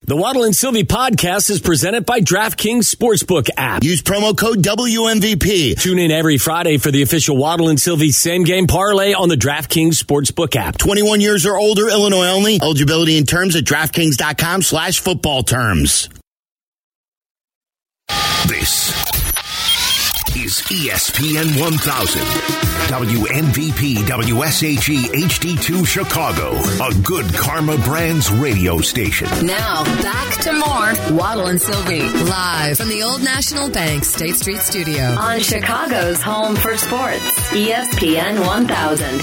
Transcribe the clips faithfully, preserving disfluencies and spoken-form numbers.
The Waddle and Sylvie podcast is presented by DraftKings Sportsbook app. Use promo code W M V P. Tune in every Friday for the official Waddle and Sylvie same game parlay on the DraftKings Sportsbook app. twenty-one years or older, Illinois only. Eligibility and terms at DraftKings.com slash football terms. This is E S P N one thousand, W M V P, W S H E H D two Chicago, a Good Karma Brands radio station. Now, back to more Waddle and Sylvie, live from the Old National Bank State Street Studio. On Chicago's home for sports, E S P N one thousand.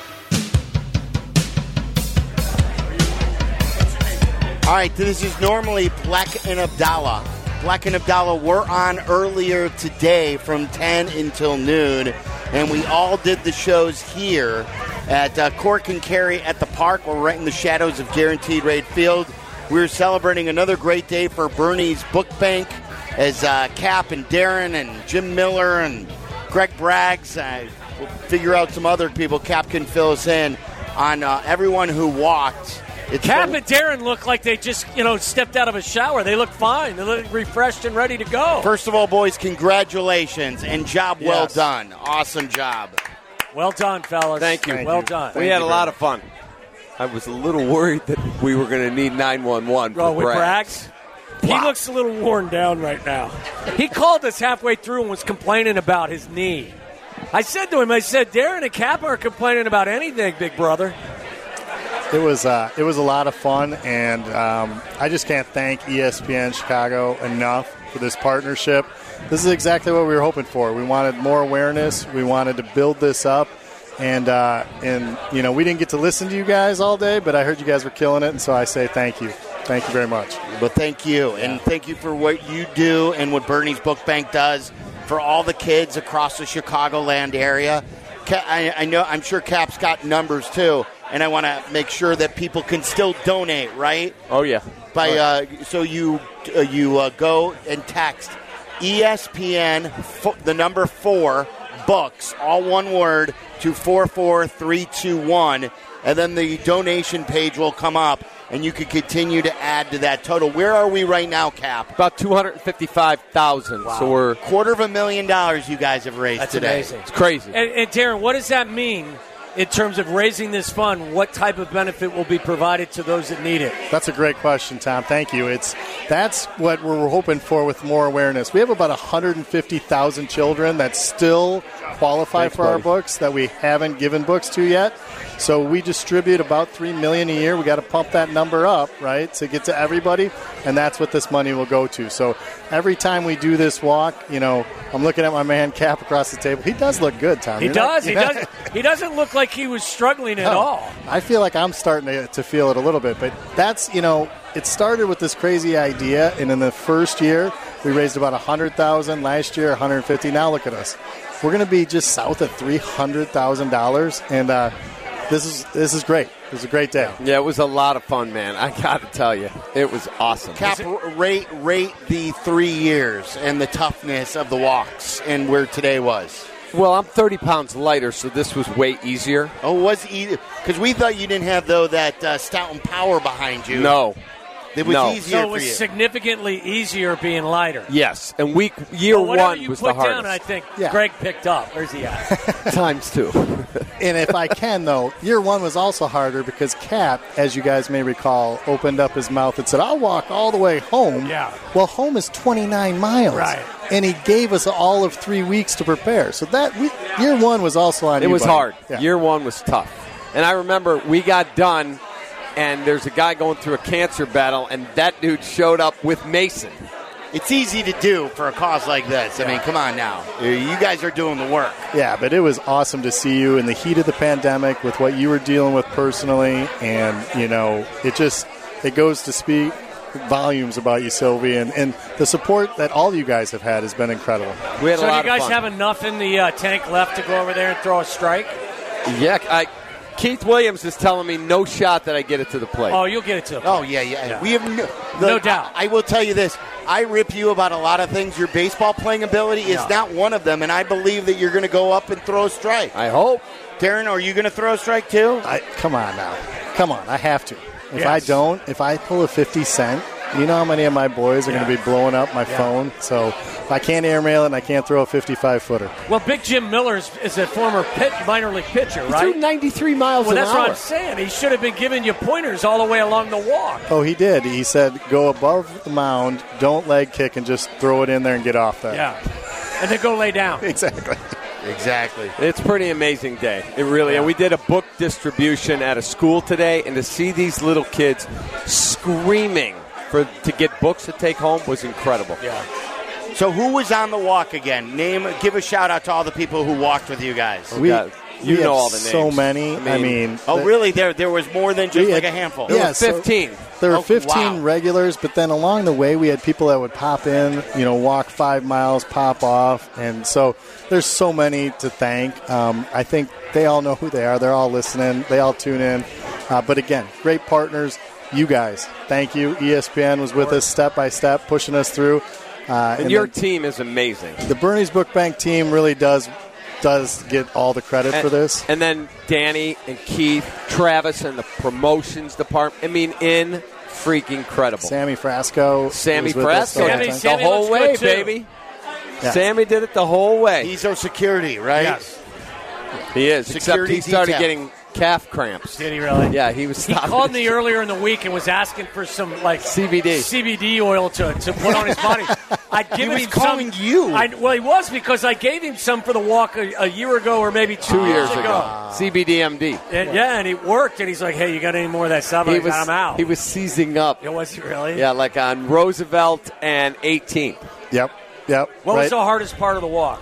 All right, this is normally Black and Abdallah. Black and Abdallah were on earlier today from ten until noon, and we all did the shows here at uh, Cork and Kerry at the park. We're right in the shadows of Guaranteed Rate Field. We're celebrating another great day for Bernie's Book Bank as uh, Cap and Darren and Jim Miller and Greg Braggs. Uh, we'll figure out some other people. Cap can fill us in on uh, everyone who walked. It's Cap so, and Darren look like they just, you know, stepped out of a shower. They look fine. They look refreshed and ready to go. First of all, boys, congratulations and job yes. well done. Awesome job. Well done, fellas. Thank you. Thank well you. done. We Thank had a lot of fun. I was a little worried that we were going to need nine one one for oh, with Braggs. Braggs? He looks a little worn down right now. He called us halfway through and was complaining about his knee. I said to him, I said, Darren and Cap are complaining about anything, big brother. It was uh, it was a lot of fun, and um, I just can't thank E S P N Chicago enough for this partnership. This is exactly what we were hoping for. We wanted more awareness. We wanted to build this up, and uh, and you know we didn't get to listen to you guys all day, but I heard you guys were killing it, and so I say thank you, thank you very much. Well, thank you, and thank you for what you do and what Bernie's Book Bank does for all the kids across the Chicagoland area. I, I know, I'm sure Cap's got numbers too. And I want to make sure that people can still donate, right? Oh yeah. By uh, so you uh, you uh, go and text E S P N fo- the number four books, all one word, to four four three two one, and then the donation page will come up, and you can continue to add to that total. Where are we right now, Cap? About two hundred fifty-five thousand. Wow. So we're quarter of a million dollars you guys have raised That's today. Amazing. It's crazy. And, and Darren, what does that mean? In terms of raising this fund, what type of benefit will be provided to those that need it? That's a great question, Tom. Thank you. It's that's what we're hoping for with more awareness. We have about one hundred fifty thousand children that still qualify Thanks, for buddy. our books that we haven't given books to yet. So we distribute about three million dollars a year. We got to pump that number up, right, to get to everybody, and that's what this money will go to. So every time we do this walk, you know, I'm looking at my man Cap across the table. He does look good, Tom. He You're does. Not, he doesn't. He doesn't look like he was struggling at no, all. I feel like I'm starting to, to feel it a little bit, but that's, you know, it started with this crazy idea, and in the first year we raised about one hundred thousand dollars. Last year, one hundred fifty thousand dollars. Now look at us. We're going to be just south of three hundred thousand dollars, and uh, this is this is great. It was a great day. Yeah, it was a lot of fun, man. I got to tell you, it was awesome. Cap, rate rate the three years and the toughness of the walks and where today was. Well, I'm thirty pounds lighter, so this was way easier. Oh, it was easy? Because we thought you didn't have, though, that uh, Stoughton power behind you. No. It was no. easier so it was for you. significantly easier being lighter. Yes, and week year well, one you was put the hardest. Down, I think Yeah. Greg picked up. Where's he at? Times two. And if I can, though, year one was also harder because Cap, as you guys may recall, opened up his mouth and said, I'll walk all the way home. Yeah. Well, home is twenty-nine miles. Right. And he gave us all of three weeks to prepare. So that we, year one was also on It you, was buddy. hard. Yeah. Year one was tough. And I remember we got done, and there's a guy going through a cancer battle, and that dude showed up with Mason. It's easy to do for a cause like this. I mean, come on now. You guys are doing the work. Yeah, but it was awesome to see you in the heat of the pandemic with what you were dealing with personally. And, you know, it just it goes to speak volumes about you, Sylvie. And, and the support that all you guys have had has been incredible. We had so a lot do you guys of fun. have enough in the uh, tank left to go over there and throw a strike? Yeah, I, Keith Williams is telling me no shot that I get it to the plate. Oh, you'll get it to the plate. Oh, yeah, yeah. Yeah. We have no, No the- doubt. I, I will tell you this. I rip you about a lot of things. Your baseball playing ability is No. not one of them, and I believe that you're going to go up and throw a strike. I hope. Darren, are you going to throw a strike too? I, come on now. Come on. I have to. If Yes. I don't, if I pull a fifty cent you know how many of my boys are Yeah. going to be blowing up my Yeah. phone? So if I can't airmail it and I can't throw a fifty-five footer. Well, Big Jim Miller is, is a former pit, minor league pitcher, He right? threw ninety-three miles Well, an that's hour. what I'm saying. He should have been giving you pointers all the way along the walk. Oh, he did. He said, go above the mound, don't leg kick, and just throw it in there and get off there. Yeah. And then go lay down. Exactly. Exactly. It's a pretty amazing day. It really. And we did a book distribution at a school today, and to see these little kids screaming for to get books to take home was incredible. Yeah. So who was on the walk again? Name, give a shout out to all the people who walked with you guys. We, God, you we know have all the names. so many. I mean- I mean, Oh, the- really? There, there was more than just We like had- a handful. There Yeah, were so- fifteen. There were Oh, fifteen wow. regulars, but then along the way we had people that would pop in, you know, walk five miles, pop off, and so there's so many to thank. Um, I think they all know who they are. They're all listening. They all tune in. Uh, but again, great partners. You guys, thank you. E S P N was with us step by step, pushing us through. Uh, and your then team is amazing. the Bernie's Book Bank team really does does get all the credit And, for this. and then Danny and Keith, Travis, and the promotions department. I mean, in freaking credible. Sammy Frasco. Sammy was with us the Frasco, whole Sammy- time. Sammy the whole looks way, good, too. baby. Yeah. Sammy did it the whole way. He's our security, right? Yes. he is, except Security he started detail. getting calf cramps. Did he really? Yeah, he was. He stopping called his- me earlier in the week and was asking for some like C B D. C B D oil to, to put on his body. I'd given was him calling some, you. I, well, he was because I gave him some for the walk a, a year ago or maybe two, Two years ago. ago, C B D M D. And, yeah, and it worked. And he's like, "Hey, you got any more of that stuff?" He I was. I'm out. He was seizing up. It was really. Yeah, like on Roosevelt and eighteenth. Yep. Yep. What right. was the hardest part of the walk?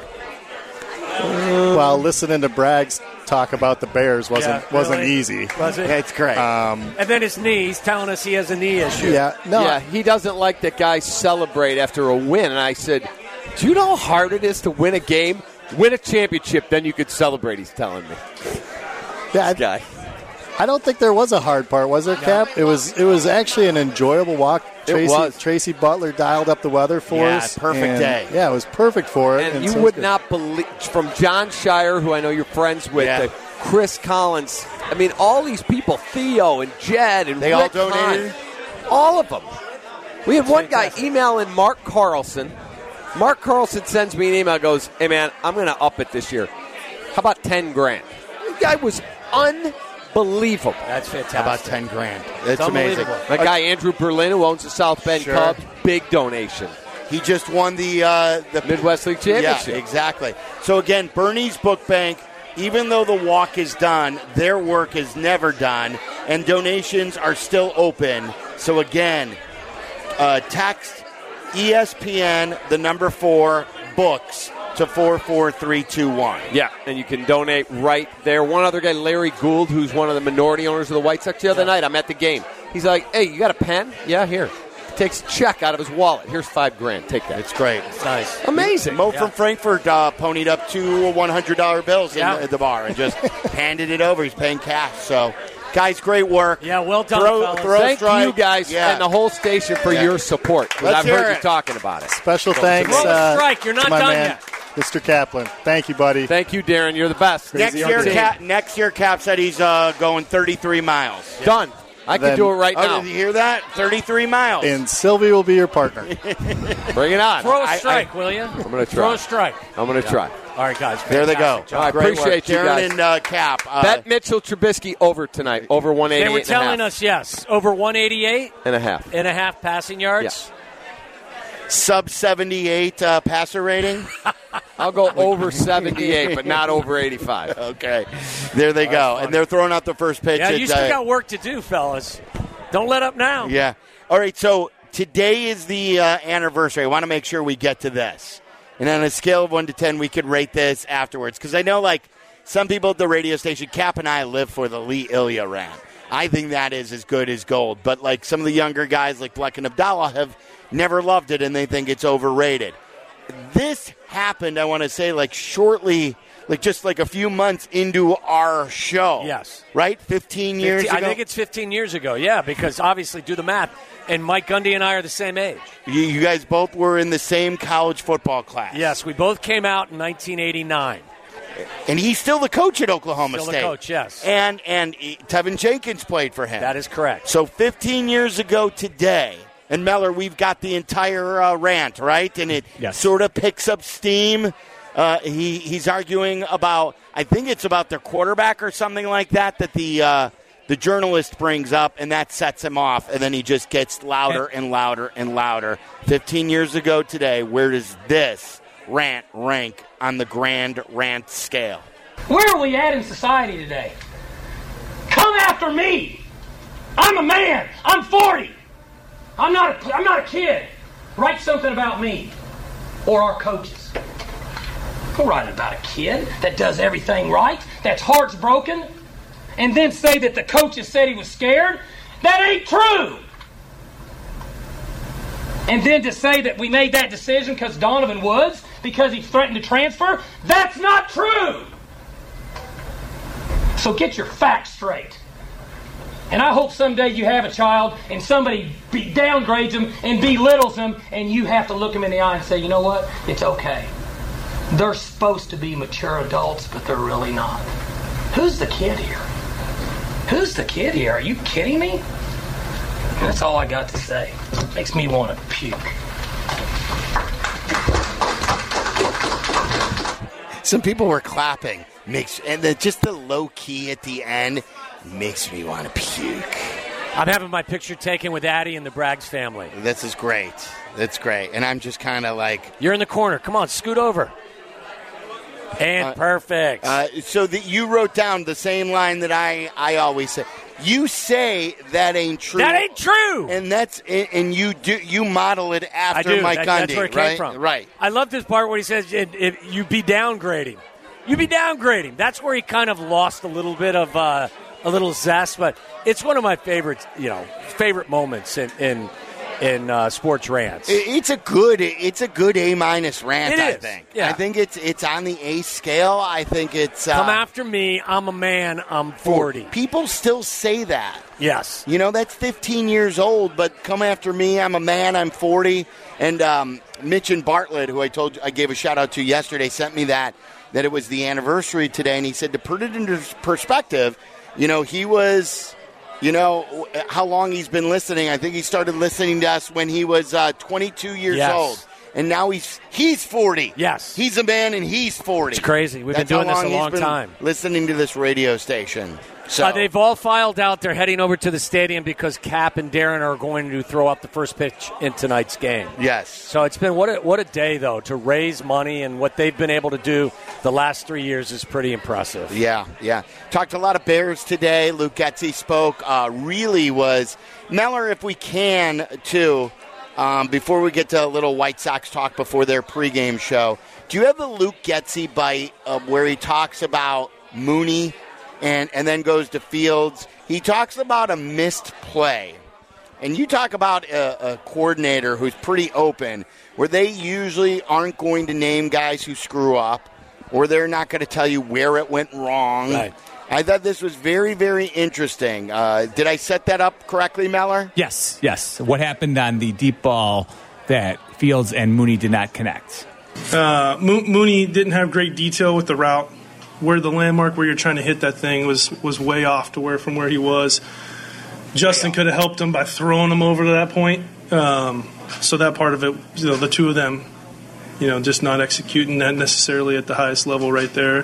Well, listening to Braggs talk about the Bears wasn't Yeah, wasn't really? easy. Was it? That's great. Um, And then his knee. He's telling us he has a knee issue. yeah, no, Yeah, he doesn't like that guys celebrate after a win. And I said, "Do you know how hard it is to win a game, win a championship, then you could celebrate?" He's telling me, yeah, I, guy. I don't think there was a hard part, was there, Cap? It was it was actually an enjoyable walk. It Tracy, was. Tracy Butler dialed up the weather for Yeah, us. perfect and, day. Yeah, it was perfect for it. And so you it would was good. not believe, from John Shire, who I know you're friends with, Yeah. to Chris Collins. I mean, all these people, Theo and Jed and They all Rick Hahn, donated? all of them. We had one guy emailing Mark Carlson. Mark Carlson sends me an email, goes, "Hey man, I'm going to up it this year. How about ten grand?" The guy was unbelievable. That's fantastic. How about ten grand? That's It's amazing. unbelievable. My guy Andrew Berlin, who owns the South Bend Sure. Cubs, big donation. He just won the uh, the Midwest League Championship. Yeah, exactly. So again, Bernie's Book Bank. Even though the walk is done, their work is never done, and donations are still open. So again, uh, text E S P N the number four books to four four three two one. Yeah, and you can donate right there. One other guy, Larry Gould, who's one of the minority owners of the White Sox. The other night, I'm at the game. He's like, "Hey, you got a pen?" "Yeah, here." Takes a check out of his wallet. "Here's five grand. Take that." It's great. It's nice. Amazing. Mo from Frankfurt uh, ponied up two one hundred dollar bills Yeah. in the, the bar and just handed it over. He's paying cash. So, guys, great work. Yeah, well done, Throw, fellas. throw Thank strike. you guys Yeah. and the whole station for Yeah. your support. 'Cause Let's I've hear heard it. you talking about it. Special thanks. Throw a uh, strike. You're not to my done man, yet. Mister Kaplan. Thank you, buddy. Thank you, Darren. You're the best. Next Crazy year, on the Cap, next year, Cap said he's uh, going thirty-three miles. Done. I can Then- do it right Oh, now. did you hear that? thirty-three miles. And Sylvie will be your partner. Bring it on. Throw a I- strike, will you? I'm going to Throw try. a strike. I'm going to try. All right, guys. there they go. fantastic job. I Great appreciate work. you Darren guys. and uh, Cap. Uh, Bet Mitchell Trubisky over tonight. Over one eighty-eight They were and a half. telling us, yes, over one eighty-eight And a half. and a half passing yards. sub seventy-eight uh, passer rating. I'll go over seventy-eight, but not over eighty-five. Okay, there they go, and they're throwing out the first pitch. Yeah, at, you still uh, got work to do, fellas. Don't let up now. Yeah. All right, so today is the uh, anniversary. I want to make sure we get to this. And on a scale of one to ten, we could rate this afterwards. Because I know, like, some people at the radio station, Cap and I live for the Lee Ilya rant. I think that is as good as gold. But, like, some of the younger guys like Bleck and Abdallah have never loved it, and they think it's overrated. This happened, I want to say, like, shortly, like, just like a few months into our show. Yes. Right? fifteen years fifteen, ago? I think it's fifteen years ago, yeah, because obviously, do the math. And Mike Gundy and I are the same age. You, you guys both were in the same college football class. Yes, we both came out in nineteen eighty-nine. And he's still the coach at Oklahoma Still the State. coach, yes. And and he- Tevin Jenkins played for him. That is correct. So fifteen years ago today, And Meller, we've got the entire uh, rant, right? And it yes. sort of picks up steam. Uh, he he's arguing about, I think it's about their quarterback or something like that, that the uh, the journalist brings up, and that sets him off. And then he just gets louder and louder and louder. Fifteen years ago today, where does this rant rank on the grand rant scale? Where are we at in society today? Come after me. I'm a man. I'm forty. I'm not a, I'm not a kid. Write something about me or our coaches. Don't write about a kid that does everything right, that's heart's broken, and then say that the coaches said he was scared. That ain't true. And then to say that we made that decision because Donovan Woods, because he threatened to transfer, that's not true. So get your facts straight. And I hope someday you have a child and somebody be, downgrades them and belittles them, and you have to look them in the eye and say, you know what? It's okay. They're supposed to be mature adults, but they're really not. Who's the kid here? Who's the kid here? Are you kidding me? That's all I got to say. Makes me want to puke. Some people were clapping. Makes and the, just the low key at the end makes me want to puke. I'm having my picture taken with Addie and the Braggs family. This is great. That's great. And I'm just kind of like... You're in the corner. Come on, scoot over. And uh, perfect. Uh, so that you wrote down the same line that I, I always say. You say that ain't true. That ain't true. And that's and you do you model it after I do. Mike that, Gundy, that's where it right? came from. Right. I love this part where he says it, it, you be downgrading. You be downgrading. That's where he kind of lost a little bit of uh, a little zest, but it's one of my favorite, you know, favorite moments in in, in uh, sports rants. It's a good, it's a good A minus rant. It I is. think. Yeah. I think it's it's on the A scale. I think it's uh, come after me. I'm a man. I'm forty. People still say that. Yes. You know, that's fifteen years old, but come after me. I'm a man. I'm forty. And um, Mitch and Bartlett, who I told I gave a shout out to yesterday, sent me that. that it was the anniversary today, and he said to put it into perspective, you know, he was, you know, how long he's been listening. I think he started listening to us when he was uh, twenty-two years yes. old, and now he's he's forty. Yes. He's a man, and he's forty. It's crazy. We've That's been doing how long this a long he's been time. Listening to this radio station. So uh, they've all filed out. They're heading over to the stadium because Cap and Darren are going to throw up the first pitch in tonight's game. Yes. So it's been what a, what a day, though, to raise money, and what they've been able to do the last three years is pretty impressive. Yeah, yeah. Talked to a lot of Bears today. Luke Getsy spoke. Uh, really was. Meller, if we can, too, um, before we get to a little White Sox talk before their pregame show, do you have the Luke Getsy bite uh, where he talks about Mooney and, and then goes to Fields? He talks about a missed play. And you talk about a, a coordinator who's pretty open, where they usually aren't going to name guys who screw up, or they're not going to tell you where it went wrong. Right. I thought this was very, very interesting. Uh, did I set that up correctly, Meller? Yes, yes. What happened on the deep ball that Fields and Mooney did not connect? Uh, Mo- Mooney didn't have great detail with the route. Where the landmark where you're trying to hit that thing was, was way off to where from where he was. Justin could have helped him by throwing him over to that point. Um, so that part of it, you know, the two of them, you know, just not executing that necessarily at the highest level right there.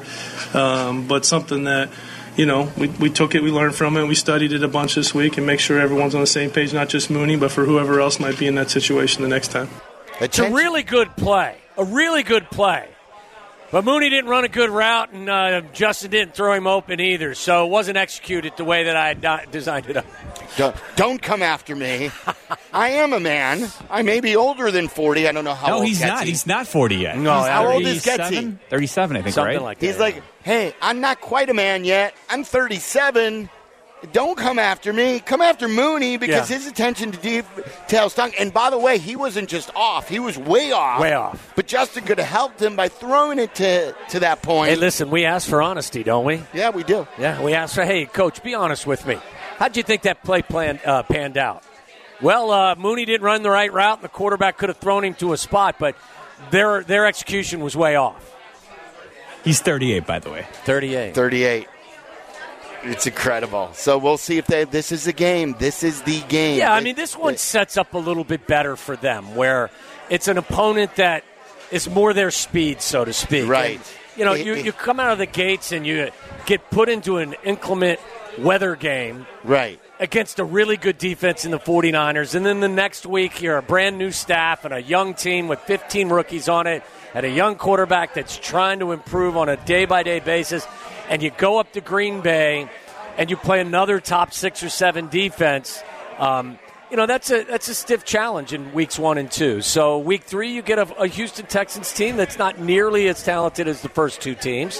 Um, but something that, you know, we, we took it, we learned from it, we studied it a bunch this week and make sure everyone's on the same page, not just Mooney, but for whoever else might be in that situation the next time. It's a really good play. A really good play. But Mooney didn't run a good route, and uh, Justin didn't throw him open either, so it wasn't executed the way that I had not designed it up. Don't, don't come after me. I am a man. I may be older than forty. I don't know how no, old he's Getsy. not. He's not forty yet. No, how old is Getsy? thirty-seven, I think, Something right? like that. He's like, hey, I'm not quite a man yet. I'm thirty-seven. Don't come after me. Come after Mooney because Yeah. his attention to detail stunk. And by the way, he wasn't just off. He was way off. Way off. But Justin could have helped him by throwing it to, to that point. Hey, listen, we ask for honesty, don't we? Yeah, we do. Yeah, we ask for, hey, Coach, be honest with me. How'd you think that play plan, uh, panned out? Well, uh, Mooney didn't run the right route, and the quarterback could have thrown him to a spot, but their their execution was way off. He's thirty-eight, by the way. thirty-eight. thirty-eight. It's incredible. So we'll see if they. This is the game. This is the game. Yeah, I mean, this one sets up a little bit better for them, where it's an opponent that is more their speed, so to speak. Right. And, you know, you, you come out of the gates and you get put into an inclement weather game. Right. Against a really good defense in the 49ers. And then the next week, you're a brand new staff and a young team with fifteen rookies on it and a young quarterback that's trying to improve on a day-by-day basis. And you go up to Green Bay and you play another top six or seven defense. Um, you know, that's a that's a stiff challenge in weeks one and two. So week three, you get a, a Houston Texans team that's not nearly as talented as the first two teams.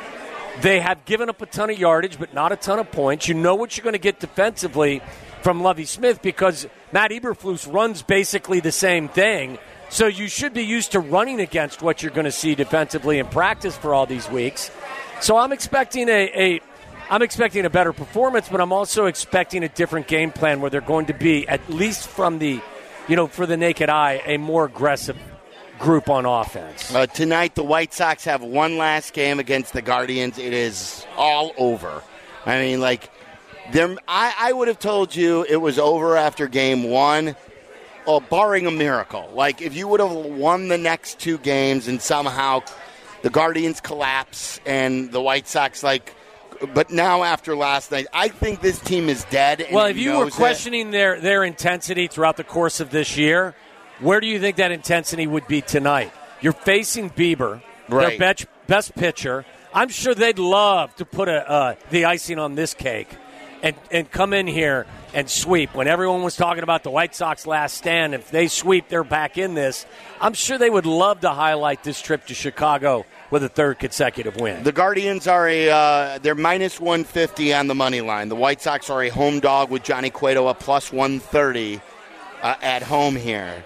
They have given up a ton of yardage, but not a ton of points. You know what you're going to get defensively from Lovie Smith because Matt Eberflus runs basically the same thing. So you should be used to running against what you're going to see defensively in practice for all these weeks. So I'm expecting a, a I'm expecting a better performance, but I'm also expecting a different game plan where they're going to be, at least from the, you know, for the naked eye, a more aggressive group on offense. Uh, tonight, the White Sox have one last game against the Guardians. It is all over. I mean, like, I, I would have told you it was over after game one, oh, barring a miracle. Like, if you would have won the next two games and somehow the Guardians collapse and the White Sox, like, but now after last night, I think this team is dead. And well, if you were it. questioning their, their intensity throughout the course of this year, where do you think that intensity would be tonight? You're facing Bieber, right. their best, best pitcher. I'm sure they'd love to put a, uh, the icing on this cake and, and come in here and sweep. When everyone was talking about the White Sox last stand, if they sweep, they're back in this. I'm sure they would love to highlight this trip to Chicago with a third consecutive win. The Guardians are a uh, they're minus one fifty on the money line. The White Sox are a home dog with Johnny Cueto a plus one thirty uh, at home here.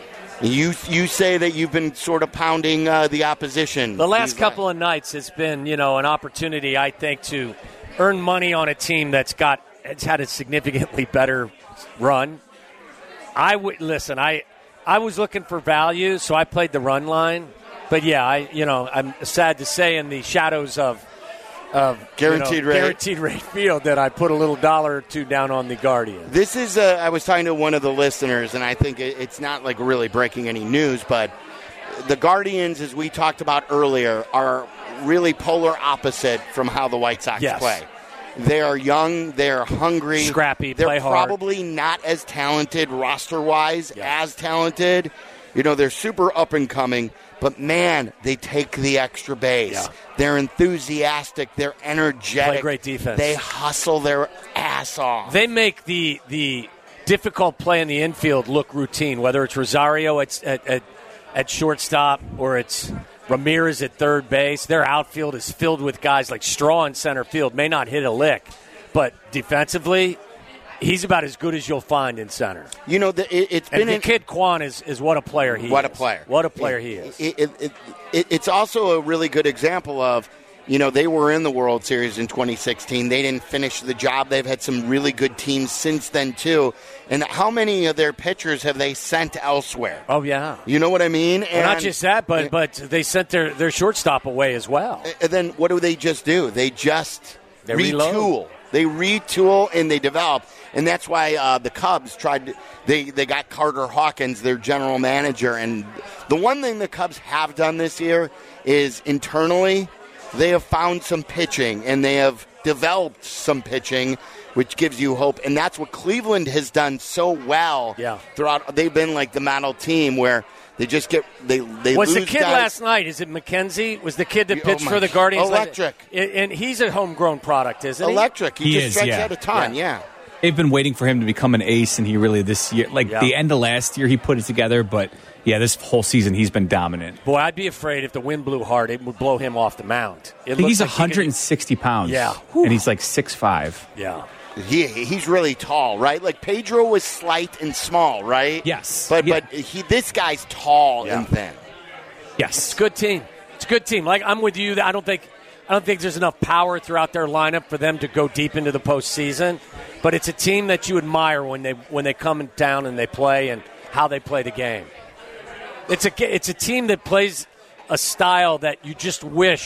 You you say that you've been sort of pounding uh, the opposition. The last couple of nights has been, you know, an opportunity, I think, to earn money on a team that's got has had a significantly better run. I would listen. I I was looking for value, so I played the run line. But yeah, I you know I'm sad to say in the shadows of of guaranteed you know, rate guaranteed rate field that I put a little dollar or two down on the Guardians. This is uh, I was talking to one of the listeners, and I think it, it's not like really breaking any news, but the Guardians, as we talked about earlier, are really polar opposite from how the White Sox yes. play. They are young, they are hungry, scrappy, they're play hard. Probably not as talented roster-wise, yeah. as talented. You know, they're super up and coming. But, man, they take the extra base. Yeah. They're enthusiastic. They're energetic. Play great defense. They hustle their ass off. They make the the difficult play in the infield look routine, whether it's Rosario at, at, at, at shortstop or it's Ramirez at third base. Their outfield is filled with guys like Straw in center field. May not hit a lick, but defensively, he's about as good as you'll find in center. You know, the, it, it's and been the in, kid Quan is, is what a player he what is. What a player! What a player it, he is. It, it, it, it, it's also a really good example of, you know, they were in the World Series in twenty sixteen. They didn't finish the job. They've had some really good teams since then too. And how many of their pitchers have they sent elsewhere? Oh yeah, you know what I mean. Well, and, not just that, but but they sent their, their shortstop away as well. And then what do they just do? They just they retool. Reload. They retool and they develop, and that's why uh, the Cubs tried to, they, they got Carter Hawkins, their general manager, and the one thing the Cubs have done this year is internally they have found some pitching, and they have developed some pitching, which gives you hope, and that's what Cleveland has done so well yeah. throughout. They've been like the model team where they just get they they was lose the kid guys. Last night? Is it McKenzie? Was the kid that Oh pitched my- for the Guardians? Electric. And he's a homegrown product, isn't he? Electric. He, He just is, strikes yeah. out a ton. Yeah. yeah. They've been waiting for him to become an ace, and he really this year, like Yeah. the end of last year, he put it together. But yeah, this whole season he's been dominant. Boy, I'd be afraid if the wind blew hard, it would blow him off the mound. It I think he's looks like one hundred sixty pounds. Yeah. and he's like six five. He could, yeah. He he's really tall, right? Like Pedro was slight and small, right? Yes. But Yeah. but he this guy's tall Yeah. and thin. Yes, It's a good team. It's a good team. Like I'm with you. I don't think I don't think there's enough power throughout their lineup for them to go deep into the postseason. But it's a team that you admire when they when they come down and they play and how they play the game. It's a it's a team that plays a style that you just wish.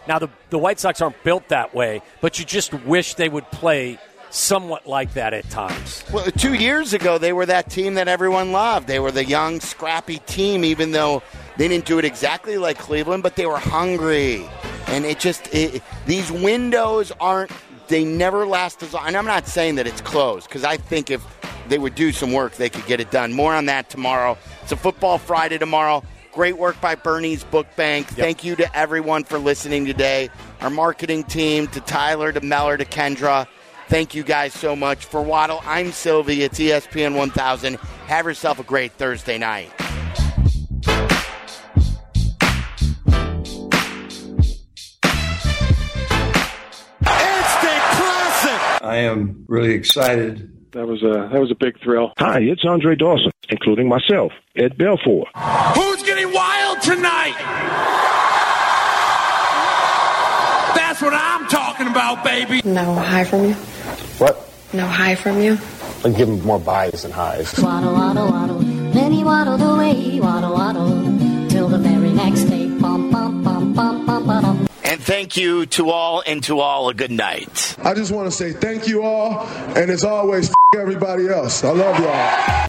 Now, the, the White Sox aren't built that way, but you just wish they would play somewhat like that at times. Well, two years ago, they were that team that everyone loved. They were the young, scrappy team, even though they didn't do it exactly like Cleveland, but they were hungry. And it just, it, these windows aren't, they never last as long. And I'm not saying that it's closed, because I think if they would do some work, they could get it done. More on that tomorrow. It's a Football Friday tomorrow. Great work by Bernie's Book Bank. Yep. Thank you to everyone for listening today. Our marketing team, to Tyler, to Meller, to Kendra. Thank you guys so much. For Waddle, I'm Sylvie. It's E S P N one thousand. Have yourself a great Thursday night. Instant classic. I am really excited. That was a that was a big thrill. Hi, it's Andre Dawson, including myself, Ed Belfour. Who's getting wild tonight? That's what I'm talking about, baby. No high from you? What? No high from you? I'll give him more buys than highs. Waddle, waddle, waddle. Then he waddled away, waddle, waddle, till the very next day. Bum, bum, bum, bum, bum, bum. And thank you to all, and to all a good night. I just want to say thank you all, and as always, f- everybody else. I love y'all.